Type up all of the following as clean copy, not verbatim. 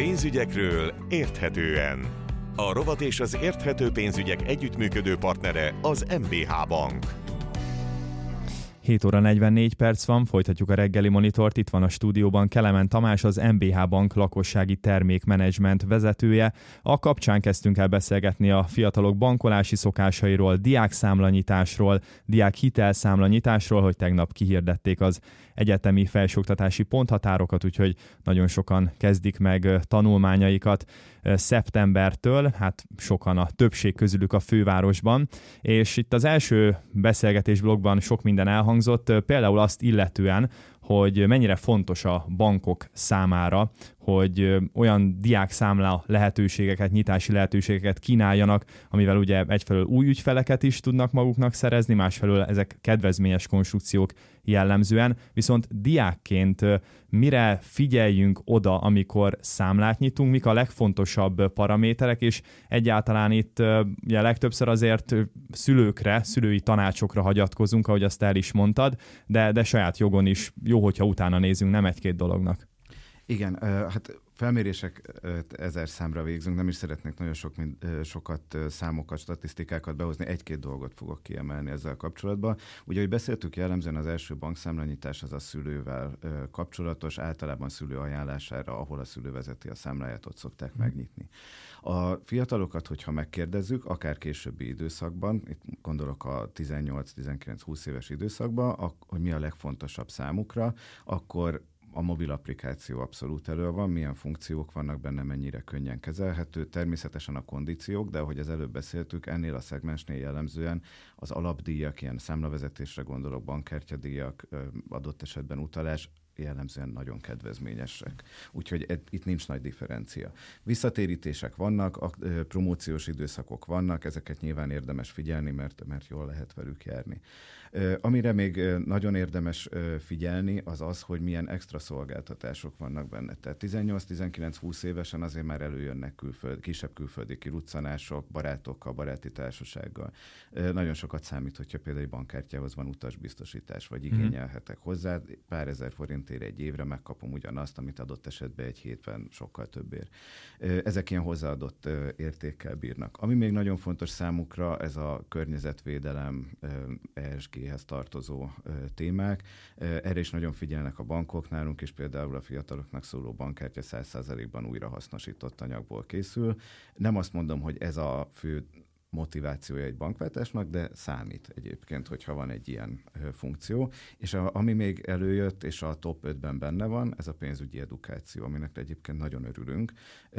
Pénzügyekről érthetően. A rovat és az érthető pénzügyek együttműködő partnere az MBH Bank. 7 óra 44 perc van, folytatjuk a reggeli monitort. Itt van a stúdióban Kelemen Tamás, az MBH Bank lakossági termékmenedzsment vezetője. A kapcsán kezdtünk el beszélgetni a fiatalok bankolási szokásairól, diákszámlanyításról, diákhitelszámlanyításról, hogy tegnap kihirdették az egyetemi felsőoktatási ponthatárokat, úgyhogy nagyon sokan kezdik meg tanulmányaikat szeptembertől, hát sokan, a többség közülük a fővárosban, és itt az első beszélgetésblogban sok minden elhangzott, például azt illetően, hogy mennyire fontos a bankok számára, hogy olyan diákszámla lehetőségeket, nyitási lehetőségeket kínáljanak, amivel ugye egyfelől új ügyfeleket is tudnak maguknak szerezni, másfelől ezek kedvezményes konstrukciók jellemzően, viszont diákként mire figyeljünk oda, amikor számlát nyitunk, mik a legfontosabb paraméterek, és egyáltalán itt ugye legtöbbször azért szülőkre, szülői tanácsokra hagyatkozunk, ahogy azt el is mondtad, de saját jogon is jó, hogyha utána nézünk, nem egy-két dolognak. Igen, hát felmérések 1000 számra végzünk, nem is szeretnék nagyon sokat számokat, statisztikákat behozni, egy-két dolgot fogok kiemelni ezzel kapcsolatban. Ugye, hogy beszéltük, jellemzően az első bankszámlanyítás az a szülővel kapcsolatos, általában szülő ajánlására, ahol a szülő vezeti a számláját, ott szokták megnyitni. A fiatalokat, hogyha megkérdezzük, akár későbbi időszakban, itt gondolok a 18-19-20 éves időszakban, hogy mi a legfontosabb számukra, akkor a mobil applikáció abszolút elő van, milyen funkciók vannak benne, mennyire könnyen kezelhető, természetesen a kondíciók, de ahogy az előbb beszéltük, ennél a szegmensnél jellemzően az alapdíjak, ilyen számlavezetésre gondolok, bankkártyadíjak, adott esetben utalás, jellemzően nagyon kedvezményesek. Úgyhogy itt nincs nagy differencia. Visszatérítések vannak, promóciós időszakok vannak, ezeket nyilván érdemes figyelni, mert jól lehet velük járni. Amire még nagyon érdemes figyelni, az, hogy milyen extra szolgáltatások vannak benne. Tehát 18-19-20 évesen azért már előjönnek kisebb külföldi kiruccanások, barátokkal, baráti társasággal. Nagyon sokat számít, hogyha például egy bankkártyához van utasbiztosítás, vagy igényelhetek hozzá, pár ezer forintért egy évre megkapom ugyanazt, amit adott esetben egy hétben sokkal többért. Ezek ilyen hozzáadott értékkel bírnak. Ami még nagyon fontos számukra, ez a környezetvédelem, ESG-hez tartozó témák. Erre is nagyon figyelnek a bankok, nálunk is például a fiataloknak szóló bankkártya 100%-ban újrahasznosított anyagból készül. Nem azt mondom, hogy ez a fő motivációja egy bankváltásnak, de számít egyébként, hogyha van egy ilyen funkció. És ami még előjött, és a top 5-ben benne van, ez a pénzügyi edukáció, aminek egyébként nagyon örülünk.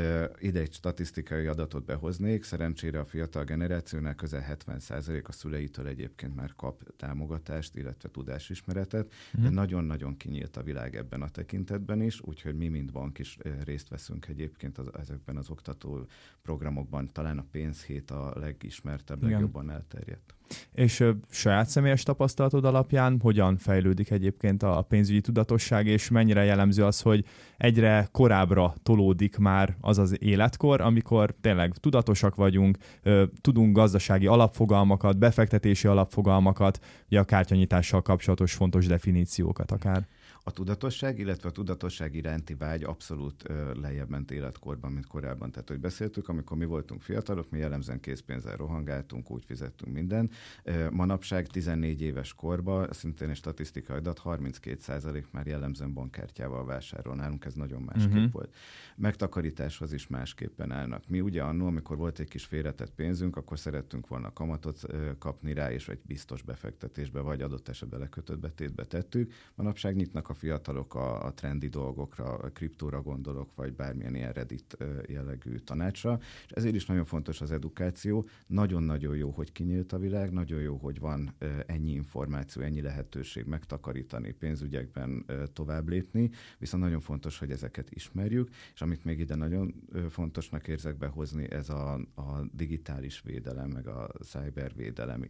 Ide egy statisztikai adatot behoznék, szerencsére a fiatal generációnál közel 70% a szüleitől egyébként már kap támogatást, illetve tudásismeretet, de nagyon-nagyon kinyílt a világ ebben a tekintetben is, úgyhogy mi, mint bank is részt veszünk egyébként ezekben az oktató programokban. Talán a pénzhét a legismertebb, legjobban elterjedt. És saját személyes tapasztalatod alapján hogyan fejlődik egyébként a pénzügyi tudatosság, és mennyire jellemző az, hogy egyre korábbra tolódik már az az életkor, amikor tényleg tudatosak vagyunk, tudunk gazdasági alapfogalmakat, befektetési alapfogalmakat, ugye a kártyanyitással kapcsolatos fontos definíciókat akár. A tudatosság, illetve a tudatosság iránti vágy abszolút lejjebb ment életkorban, mint korábban. Tehát, hogy beszéltük, amikor mi voltunk fiatalok, mi jellemzően készpénzzel rohangáltunk, úgy fizettünk minden. Manapság 14 éves korban, szintén egy statisztikai adat, 32% már jellemzően bankkártyával vásárol. Nálunk ez nagyon másképp volt. Megtakarításhoz is másképpen állnak. Mi ugye annól, amikor volt egy kis félretett pénzünk, akkor szerettünk volna kamatot kapni rá, és egy biztos befektetésbe, vagy adott esetben lekötött betétbe tettük. Manapság nyitnak a fiatalok a trendi dolgokra, a kriptóra gondolok, vagy bármilyen ilyen Reddit jellegű tanácsra. És ezért is nagyon fontos az edukáció. Nagyon-nagyon jó, hogy kinyílt a világ, nagyon jó, hogy van ennyi információ, ennyi lehetőség megtakarítani, pénzügyekben tovább lépni, viszont nagyon fontos, hogy ezeket ismerjük, és amit még ide nagyon fontosnak érzek behozni, ez a digitális védelem, meg a cybervédelem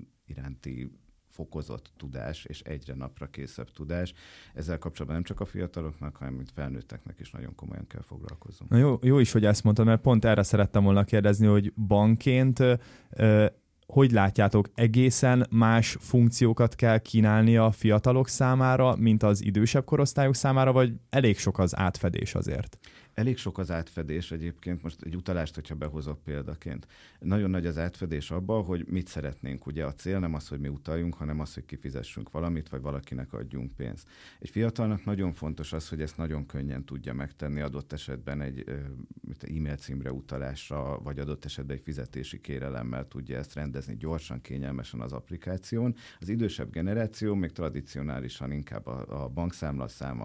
iránti fokozott tudás, és egyre napra készebb tudás. Ezzel kapcsolatban nem csak a fiataloknak, hanem mint felnőtteknek is nagyon komolyan kell foglalkozunk. Na jó is, hogy ezt mondtad, mert pont erre szerettem volna kérdezni, hogy bankként hogy látjátok, egészen más funkciókat kell kínálni a fiatalok számára, mint az idősebb korosztályok számára, vagy elég sok az átfedés azért? Elég sok az átfedés egyébként, most egy utalást, hogyha behozok példaként. Nagyon nagy az átfedés abban, hogy mit szeretnénk. Ugye a cél nem az, hogy mi utaljunk, hanem az, hogy kifizessünk valamit, vagy valakinek adjunk pénzt. Egy fiatalnak nagyon fontos az, hogy ezt nagyon könnyen tudja megtenni, adott esetben egy e-mail címre utalásra, vagy adott esetben egy fizetési kérelemmel tudja ezt rendezni gyorsan, kényelmesen az applikáción. Az idősebb generáció még tradicionálisan inkább a bankszámlaszám,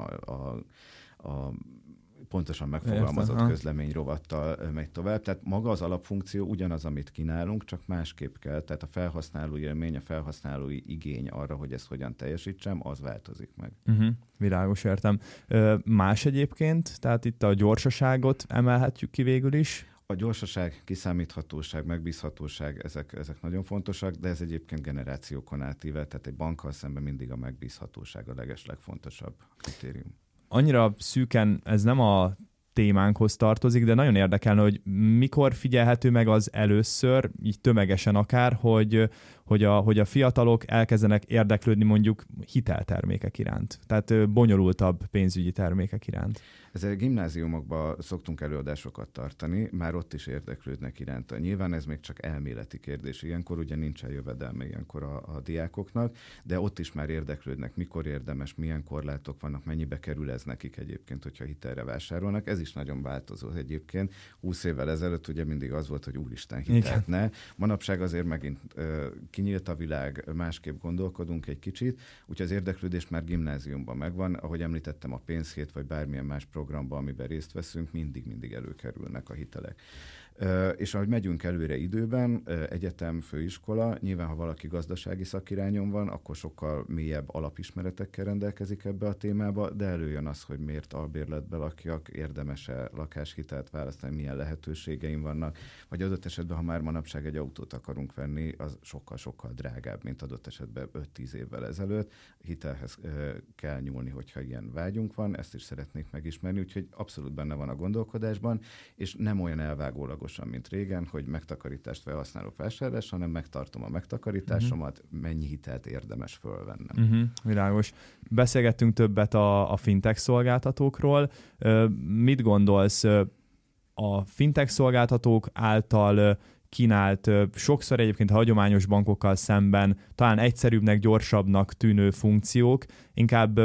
a pontosan megfogalmazott közlemény rovattal megy tovább. Tehát maga az alapfunkció ugyanaz, amit kínálunk, csak másképp kell. Tehát a felhasználó élmény, a felhasználói igény arra, hogy ezt hogyan teljesítsem, az változik meg. Világos, értem. Más egyébként, tehát itt a gyorsaságot emelhetjük ki végül is. A gyorsaság, kiszámíthatóság, megbízhatóság, ezek nagyon fontosak, de ez egyébként generációkon átível, tehát egy bankkal szemben mindig a megbízhatóság a legeslegfontosabb kritérium. Annyira szűken ez nem a témánkhoz tartozik, de nagyon érdekelne, hogy mikor figyelhető meg az először, így tömegesen akár, hogy a fiatalok elkezdenek érdeklődni mondjuk hiteltermékek iránt, tehát bonyolultabb pénzügyi termékek iránt. Ezzel gimnáziumokban szoktunk előadásokat tartani, már ott is érdeklődnek iránta. Nyilván ez még csak elméleti kérdés, ilyenkor ugye nincsen jövedelme ilyenkor a diákoknak, de ott is már érdeklődnek, mikor érdemes, milyen korlátok vannak, mennyibe kerül ez nekik egyébként, hogyha hitelre vásárolnak. Ez is nagyon változó egyébként. 20 évvel ezelőtt ugye mindig az volt, hogy úristen hitelt ne. Manapság azért megint kinyílt a világ, másképp gondolkodunk egy kicsit, úgyhogy az érdeklődés már gimnáziumban megvan. Ahogy említettem, a pénzhét vagy bármilyen más programban, amiben részt veszünk, mindig előkerülnek a hitelek. És ahogy megyünk előre időben, egyetem, főiskola, nyilván ha valaki gazdasági szakirányon van, akkor sokkal mélyebb alapismeretekkel rendelkezik ebbe a témába, de előjön az, hogy miért albérletbe lakjak, érdemes-e lakáshitelt választani, milyen lehetőségeim vannak, vagy adott esetben, ha már manapság egy autót akarunk venni, az sokkal drágább, mint adott esetben 5-10 évvel ezelőtt. Hitelhez kell nyúlni, hogyha ilyen vágyunk van, ezt is szeretnék megismerni, úgyhogy abszolút benne van a gondolkodásban, és nem olyan elvágólag mint régen, hogy megtakarítást felhasználok vásárlás, hanem megtartom a megtakarításomat, mennyi hitelt érdemes fölvennem. Világos. Beszélgettünk többet a fintech szolgáltatókról. Mit gondolsz, a fintech szolgáltatók által kínált, sokszor egyébként a hagyományos bankokkal szemben talán egyszerűbbnek, gyorsabbnak tűnő funkciók inkább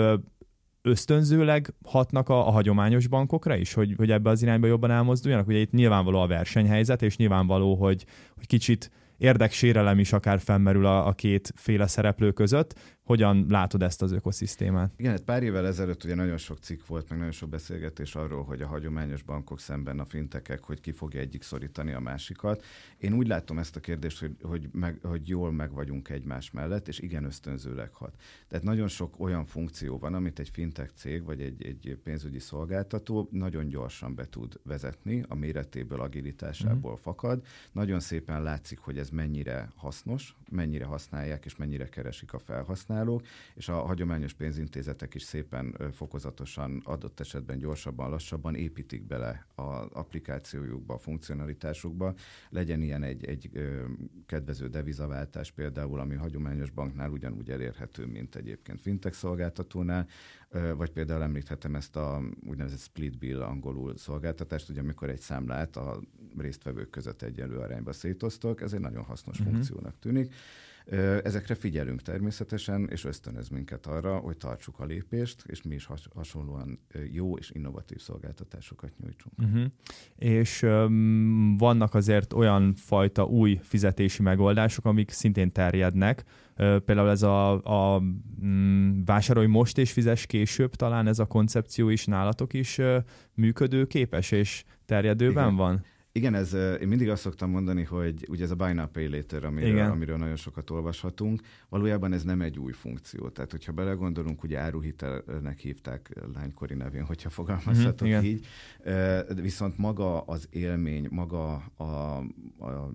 ösztönzőleg hatnak a hagyományos bankokra is, hogy ebbe az irányba jobban elmozduljanak? Ugye itt nyilvánvaló a versenyhelyzet, és nyilvánvaló, hogy kicsit érdeksérelem is akár fennmerül a kétféle szereplő között. Hogyan látod ezt az ökoszisztémát? Igen, hát pár évvel ezelőtt ugye nagyon sok cikk volt, meg nagyon sok beszélgetés arról, hogy a hagyományos bankok szemben a fintekek, hogy ki fogja egyik szorítani a másikat. Én úgy látom ezt a kérdést, hogy jól meg vagyunk egymás mellett, és igen ösztönzőleg hat. Tehát nagyon sok olyan funkció van, amit egy fintech cég, vagy egy pénzügyi szolgáltató nagyon gyorsan be tud vezetni, a méretéből, agilitásából fakad. Nagyon szépen látszik, hogy ez mennyire hasznos, mennyire használják, és mennyire keresik a felhasználók, és a hagyományos pénzintézetek is szépen fokozatosan, adott esetben gyorsabban, lassabban építik bele az applikációjukba, a funkcionalitásukba. Legyen ilyen egy kedvező devizaváltás például, ami a hagyományos banknál ugyanúgy elérhető, mint egyébként fintech szolgáltatónál, vagy például említhetem ezt a úgynevezett split bill angolul szolgáltatást, ugye amikor egy számlát a résztvevők között egyenlő arányba szétosztok, ez egy nagyon hasznos funkciónak tűnik. Ezekre figyelünk természetesen, és ösztönöz minket arra, hogy tartsuk a lépést, és mi is hasonlóan jó és innovatív szolgáltatásokat nyújtsunk. És vannak azért olyan fajta új fizetési megoldások, amik szintén terjednek. Például ez a vásárolj most és fizess később, talán ez a koncepció is nálatok is működőképes és terjedőben van? Igen, én mindig azt szoktam mondani, hogy ugye ez a Buy Now Pay Later, amiről nagyon sokat olvashatunk, valójában ez nem egy új funkció. Tehát, hogyha belegondolunk, ugye áruhitelnek hívták lánykori nevén, hogyha fogalmazhatok így, viszont maga az élmény, maga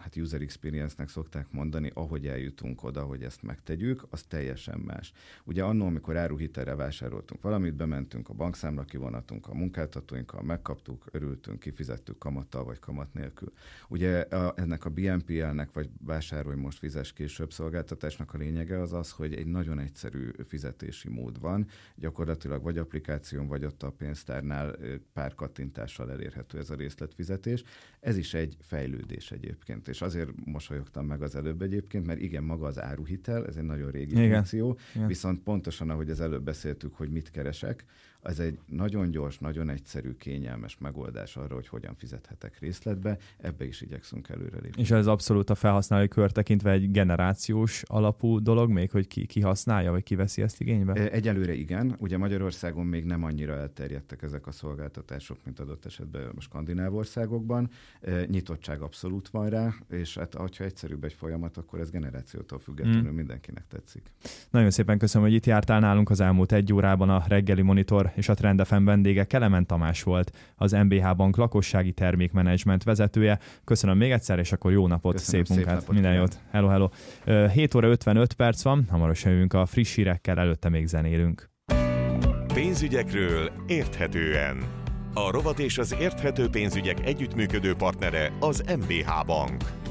user experience-nek szokták mondani, ahogy eljutunk oda, hogy ezt megtegyük, az teljesen más. Ugye annól, amikor áruhitelre vásároltunk valamit, bementünk a bankszámla kivonatunk, a munkáltatóinkkal megkaptuk, örültünk, kifizettük kamattal vagy kamat nélkül. Ugye ennek a BNPL-nek, vagy vásárolj most fizes később szolgáltatásnak a lényege az, hogy egy nagyon egyszerű fizetési mód van, gyakorlatilag vagy applikáción, vagy ott a pénztárnál pár kattintással elérhető ez a részletfizetés. Ez is egy fejlődés egyébként, és azért mosolyogtam meg az előbb egyébként, mert igen, maga az áruhitel, ez egy nagyon régi funkció, viszont pontosan, ahogy az előbb beszéltük, hogy mit keresek, ez egy nagyon gyors, nagyon egyszerű, kényelmes megoldás arra, hogy hogyan fizethetek részletbe, ebbe is igyekszünk előrelépni. És ez abszolút a felhasználói kör tekintve egy generációs alapú dolog még, hogy ki használja, vagy ki veszi ezt igénybe? Egyelőre igen. Ugye Magyarországon még nem annyira elterjedtek ezek a szolgáltatások, mint adott esetben a skandináv országokban. Nyitottság abszolút van rá, és hát ha egyszerűbb egy folyamat, akkor ez generációtól függetlenül mindenkinek tetszik. Nagyon szépen köszönöm, hogy itt jártál nálunk az elmúlt 1 órában. A Reggeli Monitor és a Trend FM vendége Kelemen Tamás volt, az MBH Bank lakossági termékmenedzsment vezetője. Köszönöm még egyszer, és akkor jó napot, köszönöm, szép munkát, napot, minden jót. Hello. 7 óra 55 perc van, hamarosan jövünk a friss hírekkel, előtte még zenélünk. Pénzügyekről érthetően. A rovat és az érthető pénzügyek együttműködő partnere az MBH Bank.